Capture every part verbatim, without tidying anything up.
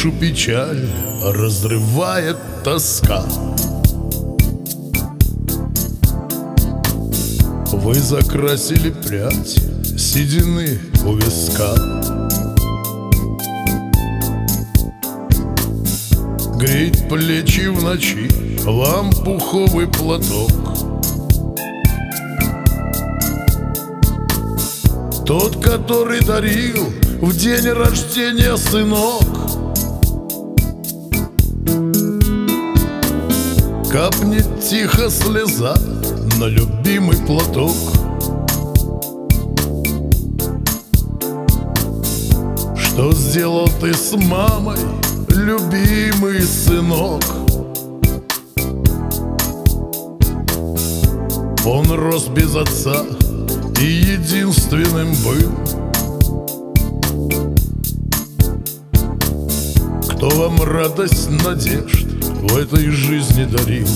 Душу печаль разрывает тоска. Вы закрасили прядь седины у виска. Греет плечи в ночи вам пуховый платок. Тот, который дарил в день рождения сынок. Капнет тихо слеза на любимый платок. Что сделал ты с мамой, любимый сынок? Он рос без отца и единственным был. Кто вам радость, надежд в этой жизни дарил?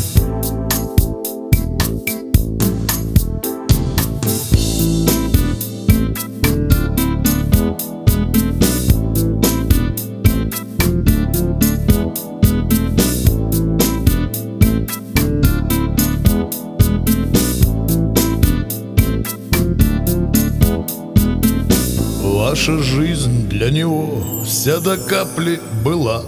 Ваша жизнь для него вся до капли была.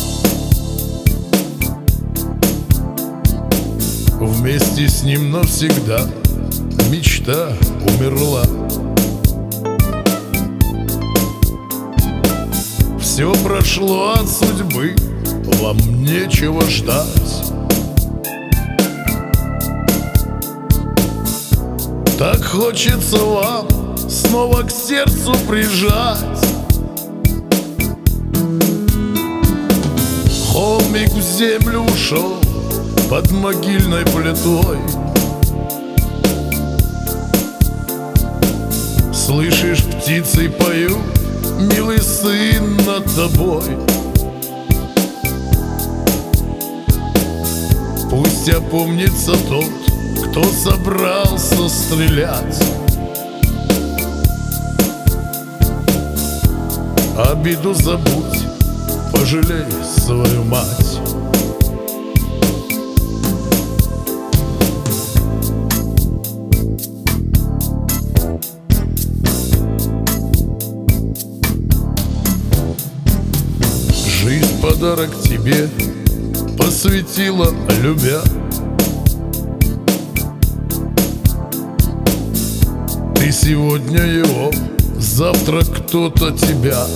Вместе с ним навсегда мечта умерла. Все прошло от судьбы, вам нечего ждать. Так хочется вам снова к сердцу прижать. Холмик в землю ушел под могильной плитой. Слышишь, птицы поют, милый сын, над тобой. Пусть опомнится тот, кто собрался стрелять. Обиду забудь, пожалей свою мать. Жизнь подарок тебе посвятила, любя. Ты сегодня его, завтра кто-то тебя.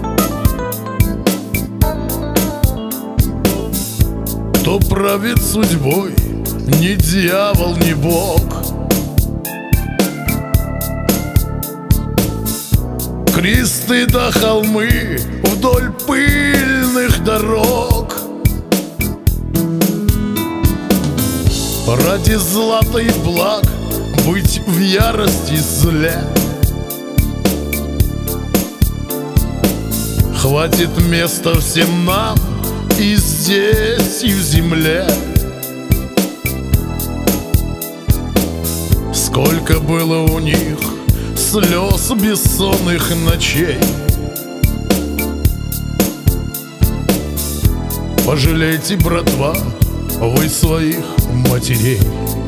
Кто правит судьбой, ни дьявол, ни Бог. Кресты да холмы вдоль пыльных дорог. Ради злата и благ быть в ярости зле. Хватит места всем нам и здесь, и в земле. Сколько было у них слез бессонных ночей. Пожалейте, братва, вы своих матерей.